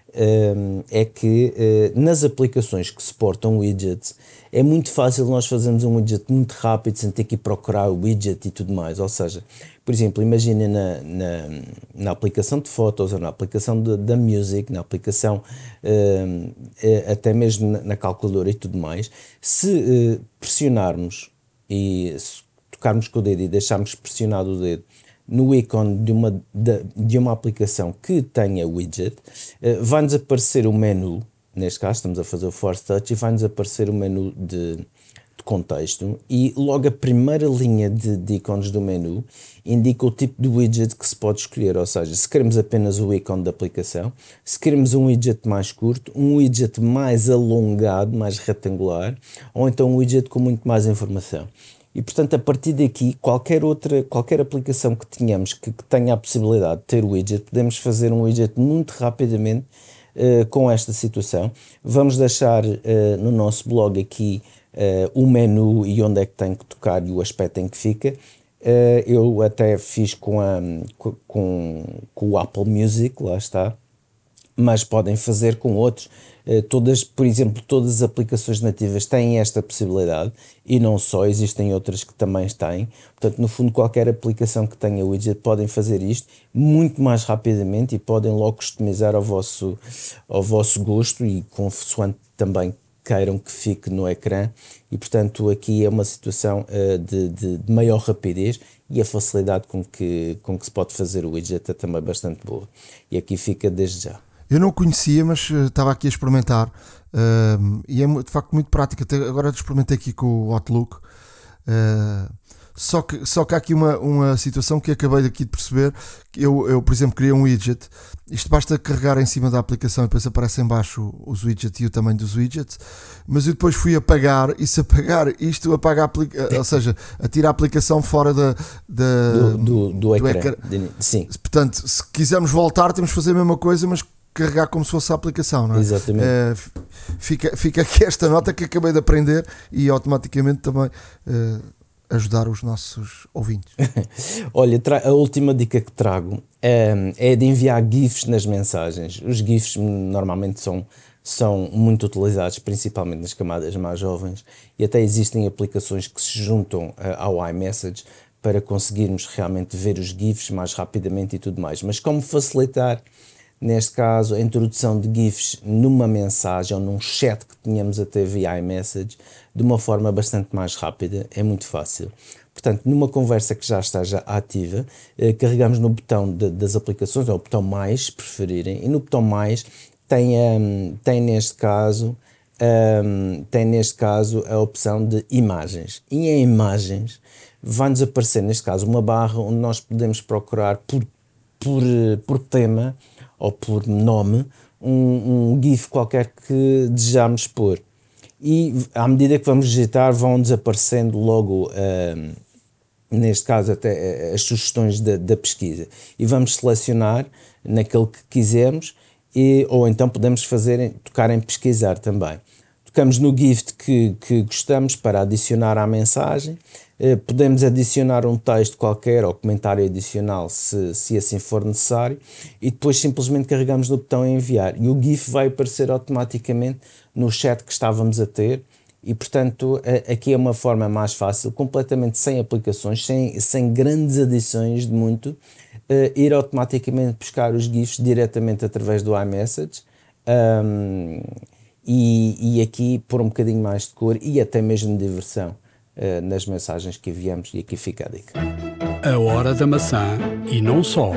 Um, é que uh, nas aplicações que suportam widgets é muito fácil nós fazermos um widget muito rápido sem ter que ir procurar o widget e tudo mais. Ou seja, por exemplo, imaginem na, na, na aplicação de fotos, ou na aplicação de, da music, na aplicação uh, uh, até mesmo na, na calculadora e tudo mais, se uh, pressionarmos e se tocarmos com o dedo e deixarmos pressionado o dedo no ícone de uma, de, de uma aplicação que tenha widget, uh, vai-nos aparecer o menu, neste caso estamos a fazer o Force Touch, e vai-nos aparecer o menu de, de contexto, e logo a primeira linha de, de ícones do menu indica o tipo de widget que se pode escolher, ou seja, se queremos apenas o ícone da aplicação, se queremos um widget mais curto, um widget mais alongado, mais retangular, ou então um widget com muito mais informação. E, portanto, a partir daqui, qualquer outra, qualquer aplicação que tenhamos que, que tenha a possibilidade de ter widget, podemos fazer um widget muito rapidamente uh, com esta situação. Vamos deixar uh, no nosso blog aqui uh, o menu e onde é que tem que tocar e o aspecto em que fica. Uh, eu até fiz com, a, com, com o Apple Music, lá está, mas podem fazer com outros. Todas, por exemplo, todas as aplicações nativas têm esta possibilidade, e não só, existem outras que também têm. Portanto, no fundo, qualquer aplicação que tenha widget podem fazer isto muito mais rapidamente, e podem logo customizar ao vosso, ao vosso gosto, e consoante também queiram que fique no ecrã. E, portanto, aqui é uma situação uh, de, de, de maior rapidez, e a facilidade com que, com que se pode fazer o widget é também bastante boa. E aqui fica desde já. Eu não conhecia, mas uh, estava aqui a experimentar, uh, e é de facto muito prático. Até agora experimentei aqui com o Outlook, uh, só, que, só que há aqui uma, uma situação que acabei aqui de perceber. Que eu, eu, por exemplo, criei um widget. Isto basta carregar em cima da aplicação e depois aparece em baixo os widgets e o tamanho dos widgets, mas eu depois fui apagar, e se apagar isto, apaga a aplicação, ou seja, atira a aplicação fora da, da, do, do, do, do ecrã. ecrã. Sim. Portanto, se quisermos voltar, temos que fazer a mesma coisa, mas carregar como se fosse a aplicação, não é? Exatamente. É, fica, fica aqui esta nota que acabei de aprender, e automaticamente também é, ajudar os nossos ouvintes. Olha, a última dica que trago é, é de enviar GIFs nas mensagens. Os GIFs normalmente são, são muito utilizados, principalmente nas camadas mais jovens, e até existem aplicações que se juntam ao iMessage para conseguirmos realmente ver os GIFs mais rapidamente e tudo mais. Mas como facilitar, neste caso, a introdução de GIFs numa mensagem ou num chat que tínhamos até via iMessage de uma forma bastante mais rápida, é muito fácil. Portanto, numa conversa que já esteja ativa, eh, carregamos no botão de, das aplicações, ou o botão mais, se preferirem, e no botão mais tem, um, tem, neste caso, um, tem neste caso a opção de imagens. E em imagens vai-nos aparecer, neste caso, uma barra onde nós podemos procurar por, por, por tema ou por nome um, um GIF qualquer que desejamos pôr. E à medida que vamos digitar vão desaparecendo logo, uh, neste caso até as sugestões da, da pesquisa, e vamos selecionar naquele que quisermos, e, ou então podemos fazer, tocar em pesquisar também. Tocamos no GIF que, que gostamos para adicionar à mensagem, uh, podemos adicionar um texto qualquer ou comentário adicional se, se assim for necessário, e depois simplesmente carregamos no botão enviar e o GIF vai aparecer automaticamente no chat que estávamos a ter. E portanto aqui é uma forma mais fácil, completamente sem aplicações, sem, sem grandes adições de muito, uh, ir automaticamente buscar os GIFs diretamente através do iMessage, um, e, e aqui pôr um bocadinho mais de cor e até mesmo de diversão uh, nas mensagens que enviamos. E aqui fica a dica. A Hora da Maçã e não só.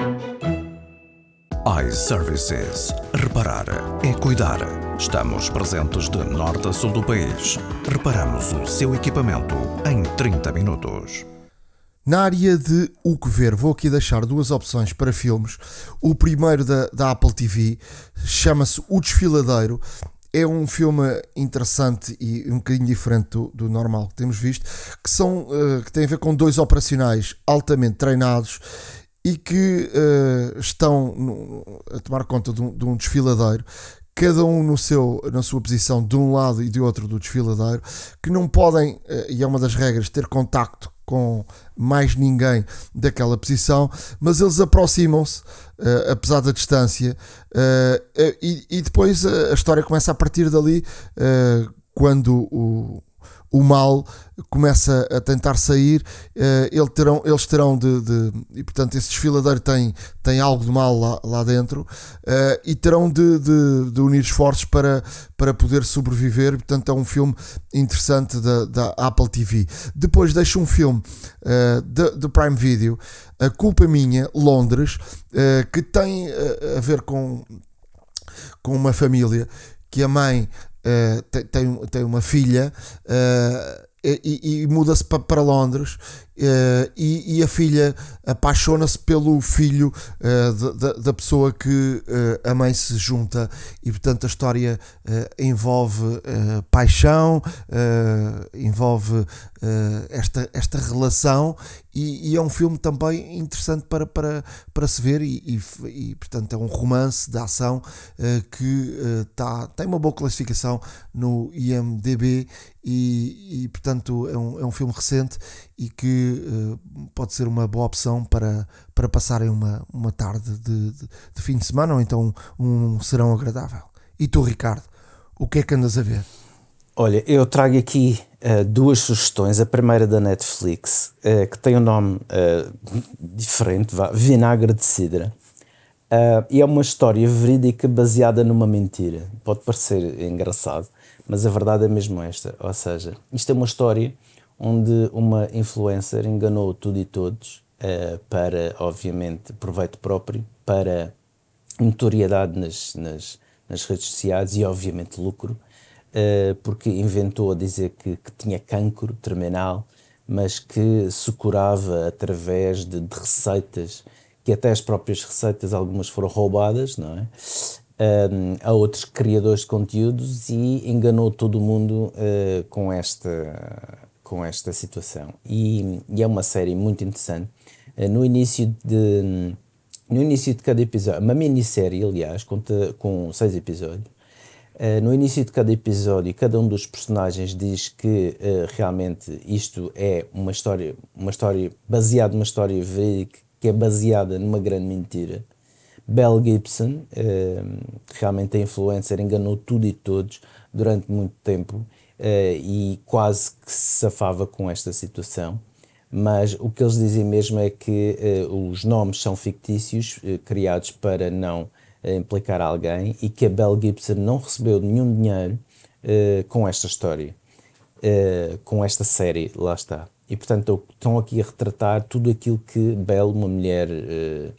iServices. Reparar é cuidar. Estamos presentes de norte a sul do país. Reparamos o seu equipamento em trinta minutos. Na área de o que ver, vou aqui deixar duas opções para filmes. O primeiro da, da Apple T V chama-se O Desfiladeiro. É um filme interessante e um bocadinho diferente do, do normal que temos visto, que, são, uh, que tem a ver com dois operacionais altamente treinados e que uh, estão no, a tomar conta de um, de um desfiladeiro, cada um no seu, na sua posição de um lado e de outro do desfiladeiro, que não podem, uh, e é uma das regras, ter contacto com mais ninguém daquela posição, mas eles aproximam-se, uh, apesar da distância, uh, uh, e, e depois a, a história começa a partir dali, uh, quando o o mal começa a tentar sair, uh, ele terão, eles terão de, de... E portanto esse desfiladeiro tem, tem algo de mal lá, lá dentro, uh, e terão de, de, de unir esforços para, para poder sobreviver. Portanto é um filme interessante da, da Apple T V. Depois deixo um filme uh, do Prime Video, A Culpa Minha, Londres, uh, que tem uh, a ver com, com uma família que a mãe Uh, tem, tem, tem uma filha, uh, e, e muda-se pa, para Londres, uh, e, e a filha apaixona-se pelo filho uh, da, da pessoa que uh, a mãe se junta, e portanto a história uh, envolve uh, paixão, uh, envolve uh, esta, esta relação, e, e é um filme também interessante para, para, para se ver, e, e, e portanto é um romance de ação uh, que uh, tá, tem uma boa classificação no I M D B, e, e portanto é um, é um filme recente e que uh, pode ser uma boa opção para, para passarem uma, uma tarde de, de, de fim de semana, ou então um, um serão agradável. E tu, Ricardo, o que é que andas a ver? Olha, eu trago aqui uh, duas sugestões. A primeira da Netflix, uh, que tem um nome uh, diferente, vá, Vinagre de Cidra. Uh, e é uma história verídica baseada numa mentira. Pode parecer engraçado, mas a verdade é mesmo esta. Ou seja, isto é uma história onde uma influencer enganou tudo e todos, uh, para, obviamente, proveito próprio, para notoriedade nas, nas, nas redes sociais e, obviamente, lucro, uh, porque inventou a dizer que, que tinha cancro terminal, mas que se curava através de, de receitas, que até as próprias receitas, algumas foram roubadas, não é? Um, a outros criadores de conteúdos, e enganou todo o mundo uh, com, esta, com esta situação. E, e é uma série muito interessante. Uh, no, início de, no início de cada episódio, uma minissérie, aliás, conta com seis episódios. Uh, no início de cada episódio, cada um dos personagens diz que uh, realmente isto é uma história, uma história baseada numa história verídica, que é baseada numa grande mentira. Mel Gibson, eh, realmente a influencer, enganou tudo e todos durante muito tempo, eh, e quase que se safava com esta situação, mas o que eles dizem mesmo é que eh, os nomes são fictícios, eh, criados para não eh, implicar alguém, e que a Mel Gibson não recebeu nenhum dinheiro eh, com esta história, eh, com esta série, lá está. E portanto estão aqui a retratar tudo aquilo que Mel, uma mulher eh,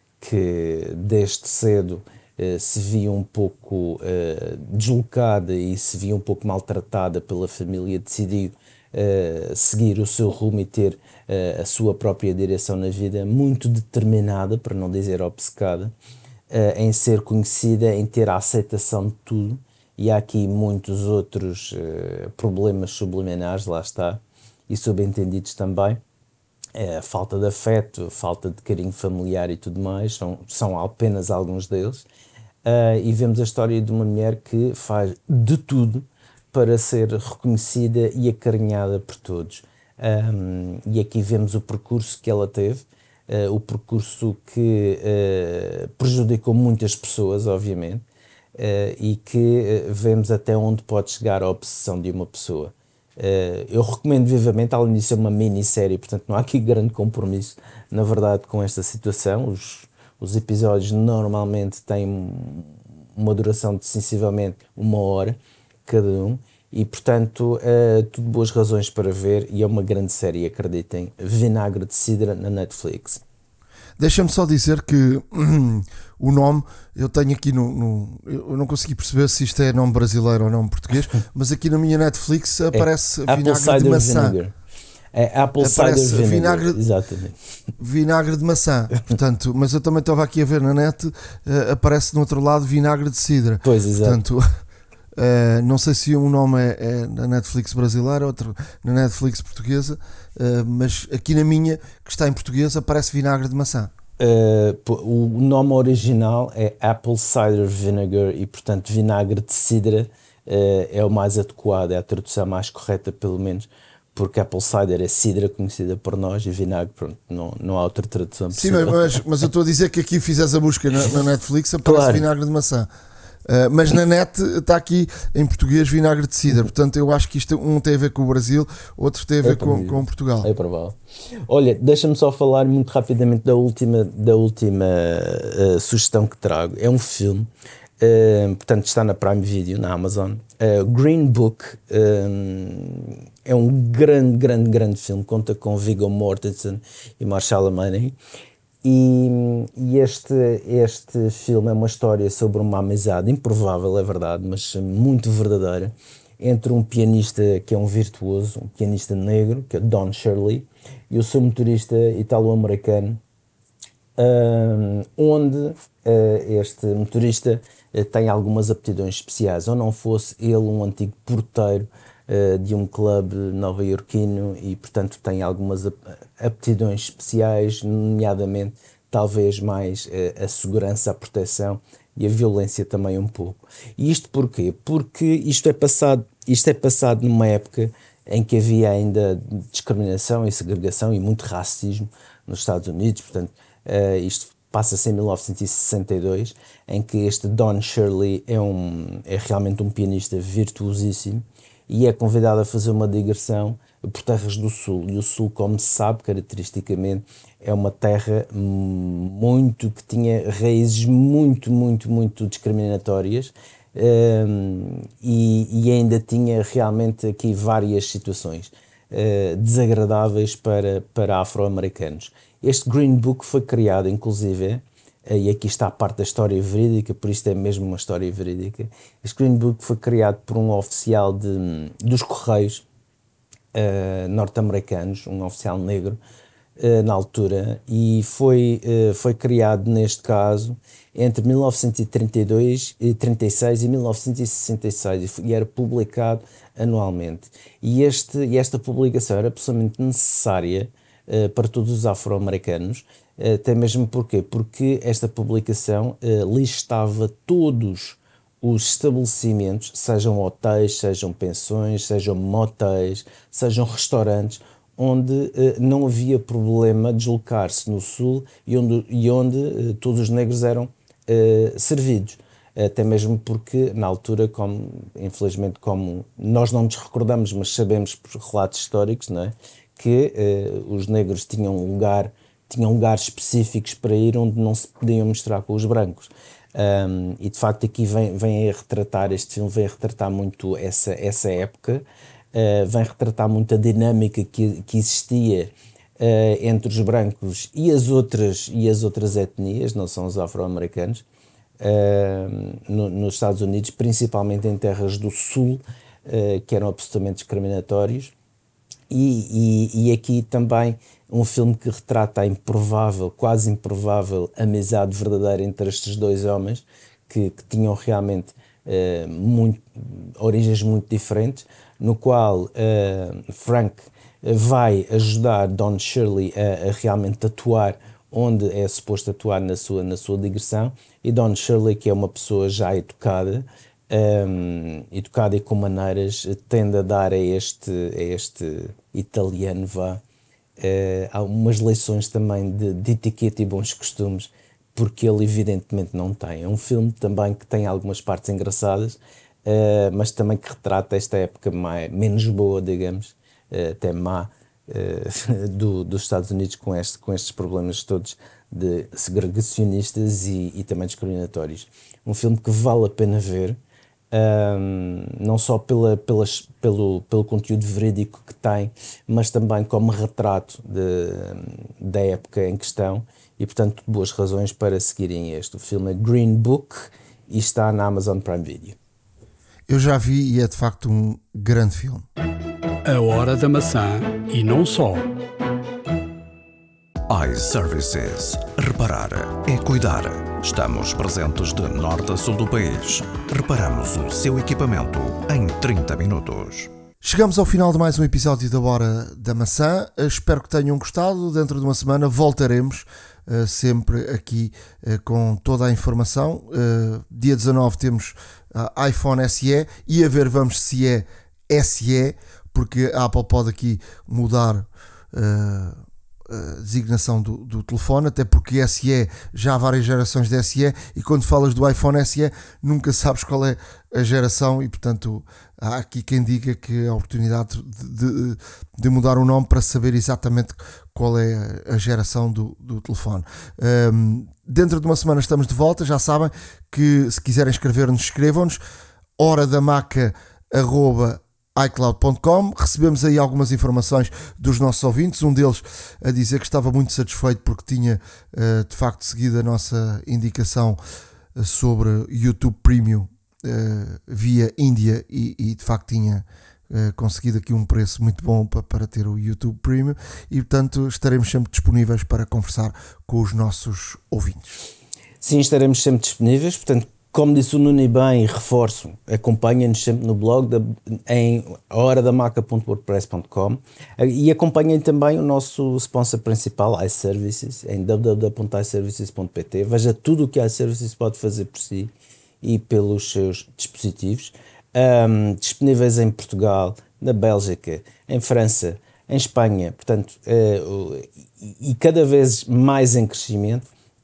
que desde cedo uh, se via um pouco uh, deslocada e se via um pouco maltratada pela família, decidiu uh, seguir o seu rumo e ter uh, a sua própria direção na vida, muito determinada, para não dizer obcecada, em ser conhecida, em ter a aceitação de tudo, e há aqui muitos outros uh, problemas subliminares, lá está, e subentendidos também. Uh, falta de afeto, falta de carinho familiar e tudo mais, são, são apenas alguns deles. Uh, e vemos a história de uma mulher que faz de tudo para ser reconhecida e acarinhada por todos. Um, e aqui vemos o percurso que ela teve, uh, o percurso que uh, prejudicou muitas pessoas, obviamente, uh, e que uh, vemos até onde pode chegar a obsessão de uma pessoa. Uh, eu recomendo vivamente, além disso é uma minissérie, portanto não há aqui grande compromisso, na verdade, com esta situação. Os, os episódios normalmente têm uma duração de sensivelmente uma hora cada um, e portanto uh, tudo boas razões para ver, e é uma grande série, acreditem. Vinagre de Cidra na Netflix. Deixa-me só dizer que hum, o nome, eu tenho aqui no, no... Eu não consegui perceber se isto é nome brasileiro ou nome português, mas aqui na minha Netflix aparece é vinagre de maçã. Vinegar. É Apple Aparece Cider Vinegar, vinagre, exatamente. Vinagre de maçã, portanto, mas eu também estava aqui a ver na net, uh, aparece no outro lado vinagre de cidra. Pois, exato. Portanto, uh, não sei se um nome é, é na Netflix brasileira, outro na Netflix portuguesa, uh, mas aqui na minha, que está em português, aparece vinagre de maçã. Uh, o nome original é Apple Cider Vinegar e, portanto, vinagre de cidra uh, é o mais adequado, é a tradução mais correta, pelo menos, porque Apple Cider é cidra conhecida por nós e vinagre, pronto, não, não há outra tradução possível. Sim, mas, mas eu estou a dizer que aqui fizeres a busca na, na Netflix, aparece claro. Vinagre de maçã. Uh, mas na net está aqui em português vinagre de cidra, portanto eu acho que isto um tem a ver com o Brasil, outro tem a ver é com, com Portugal. É provável. Olha, deixa-me só falar muito rapidamente da última, da última uh, sugestão que trago. É um filme, uh, portanto está na Prime Video, na Amazon. Uh, Green Book um, é um grande, grande, grande filme, conta com Viggo Mortensen e Mahershala Ali. E, e este, este filme é uma história sobre uma amizade improvável, é verdade, mas muito verdadeira, entre um pianista que é um virtuoso, um pianista negro, que é Don Shirley, e o seu motorista italo-americano, um, onde uh, este motorista uh, tem algumas aptidões especiais, ou não fosse ele um antigo porteiro uh, de um clube nova-iorquino e, portanto, tem algumas aptidões especiais, nomeadamente, talvez mais uh, a segurança, a proteção e a violência também um pouco. E isto porquê? Porque isto é passado, isto é passado numa época em que havia ainda discriminação e segregação e muito racismo nos Estados Unidos, portanto, uh, isto passa-se em mil novecentos e sessenta e dois, em que este Don Shirley é, um, é realmente um pianista virtuosíssimo e é convidado a fazer uma digressão por terras do Sul. E o Sul, como se sabe, caracteristicamente, é uma terra muito que tinha raízes muito, muito, muito discriminatórias, um, e, e ainda tinha realmente aqui várias situações uh, desagradáveis para, para afro-americanos. Este Green Book foi criado, inclusive, uh, e aqui está a parte da história verídica, por isto é mesmo uma história verídica. Este Green Book foi criado por um oficial de, dos Correios uh, norte-americanos, um oficial negro, uh, na altura, e foi, uh, foi criado, neste caso, entre mil novecentos e trinta e dois, trinta e seis e mil novecentos e sessenta e seis, e era publicado anualmente. E, este, e esta publicação era absolutamente necessária uh, para todos os afro-americanos, uh, até mesmo porquê? Porque esta publicação uh, listava todos os estabelecimentos, sejam hotéis, sejam pensões, sejam motéis, sejam restaurantes, onde uh, não havia problema de deslocar-se no Sul e onde, e onde uh, todos os negros eram uh, servidos. Até mesmo porque, na altura, como, infelizmente, como nós não nos recordamos, mas sabemos por relatos históricos, não é? Que uh, os negros tinham um lugar, tinham lugares específicos para ir onde não se podiam misturar com os brancos. Um, e, de facto, aqui vem, vem a retratar, este filme vem a retratar muito essa, essa época, uh, vem retratar muito a dinâmica que, que existia uh, entre os brancos e as, outras, e as outras etnias, não são os afro-americanos, uh, no, nos Estados Unidos, principalmente em terras do Sul, uh, que eram absolutamente discriminatórios. E, e, e aqui também um filme que retrata a improvável, quase improvável amizade verdadeira entre estes dois homens que, que tinham realmente uh, muito, origens muito diferentes, no qual uh, Frank vai ajudar Don Shirley a, a realmente atuar onde é suposto atuar na sua, na sua digressão, e Don Shirley, que é uma pessoa já educada, um, educada e com maneiras, tende a dar a este, a este italiano, vá, uh, há umas lições também de, de etiqueta e bons costumes, porque ele evidentemente não tem. É um filme também que tem algumas partes engraçadas, uh, mas também que retrata esta época mais, menos boa, digamos, uh, até má, uh, do, dos Estados Unidos, com, este, com estes problemas todos de segregacionistas e, e também discriminatórios. Um filme que vale a pena ver, um, não só pela, pelas, pelo, pelo conteúdo verídico que tem, mas também como retrato de, da época em questão, e portanto boas razões para seguirem este. O filme é Green Book e está na Amazon Prime Video. Eu já vi e é de facto um grande filme. A Hora da Maçã e não só. iServices. Reparar é cuidar. Estamos presentes de norte a sul do país. Reparamos o seu equipamento em trinta minutos. Chegamos ao final de mais um episódio da Hora da Maçã. Espero que tenham gostado. Dentro de uma semana voltaremos uh, sempre aqui uh, com toda a informação. Uh, dia dezanove temos uh, iPhone S E e a ver vamos se é S E, porque a Apple pode aqui mudar uh, a designação do, do telefone, até porque S E já há várias gerações de S E, e quando falas do iPhone S E nunca sabes qual é a geração, e portanto há aqui quem diga que a oportunidade de, de, de mudar o nome para saber exatamente qual é a geração do, do telefone. Um, dentro de uma semana estamos de volta. Já sabem que se quiserem escrever-nos, escrevam-nos horadamaca arroba iCloud ponto com. Recebemos aí algumas informações dos nossos ouvintes, um deles a dizer que estava muito satisfeito porque tinha uh, de facto seguido a nossa indicação uh, sobre YouTube Premium uh, via Índia, e, e de facto tinha uh, conseguido aqui um preço muito bom para, para ter o YouTube Premium, e portanto estaremos sempre disponíveis para conversar com os nossos ouvintes. Sim, estaremos sempre disponíveis, portanto, como disse o Nuno bem, e reforço, acompanhem-nos sempre no blog da, em horadamaca ponto wordpress ponto com, e acompanhem também o nosso sponsor principal, iServices, em w w w ponto i services ponto p t. Veja tudo o que a iServices pode fazer por si e pelos seus dispositivos, um, disponíveis em Portugal, na Bélgica, em França, em Espanha, portanto, uh, e cada vez mais em crescimento.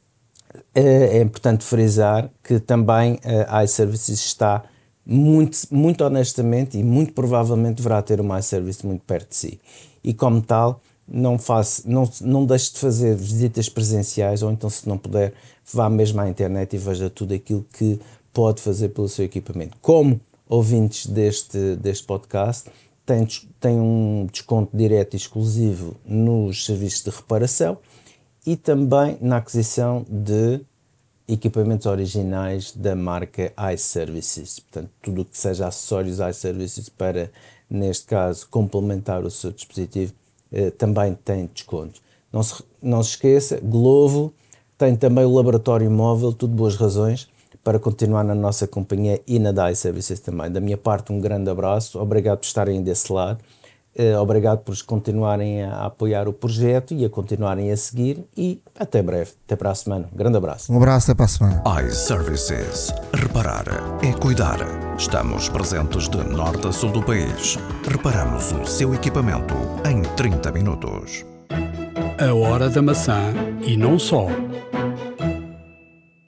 É importante frisar que também a iServices está muito, muito honestamente e muito provavelmente deverá ter uma iService muito perto de si. E como tal, não, faça, não, não deixe de fazer visitas presenciais, ou então, se não puder, vá mesmo à internet e veja tudo aquilo que pode fazer pelo seu equipamento. Como ouvintes deste, deste podcast, tem, tem um desconto direto e exclusivo nos serviços de reparação e também na aquisição de equipamentos originais da marca iServices. Portanto, tudo o que seja acessórios iServices para, neste caso, complementar o seu dispositivo, eh, também tem desconto. Não se, não se esqueça, Glovo tem também o laboratório móvel, tudo boas razões para continuar na nossa companhia e na da iServices também. Da minha parte, um grande abraço, obrigado por estarem desse lado. Uh, obrigado por continuarem a apoiar o projeto e a continuarem a seguir, e até breve, até para a semana. Um grande abraço. Um abraço, até para a semana. iServices. Reparar é cuidar. Estamos presentes de norte a sul do país. Reparamos o seu equipamento em trinta minutos. A Hora da Maçã e não só.